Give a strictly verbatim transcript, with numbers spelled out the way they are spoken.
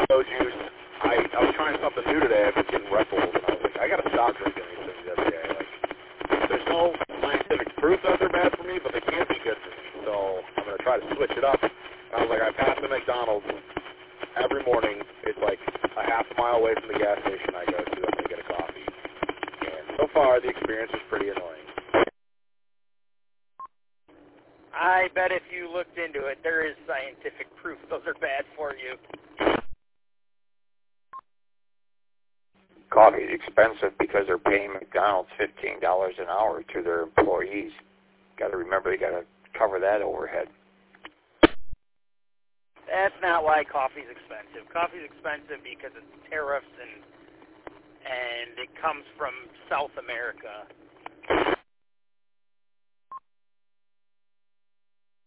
mango juice. I, I was trying something new today. I've been getting Red Bulls, and I was like, I got to stop drinking these things every day. Like, there's no scientific proof that they're bad for me, but they can be good for me. So I'm going to try to switch it up. And I was like, I pass the McDonald's every morning. It's like a half a mile away from the gas station I go to. I'm going to get a coffee. And so far, the experience is pretty annoying. I bet if you looked into it, there is scientific proof those are bad for you. Coffee is expensive because they're paying McDonald's fifteen dollars an hour to their employees. Got to remember they got to cover that overhead. That's not why coffee's expensive. Coffee's expensive because it's tariffs and and it comes from South America.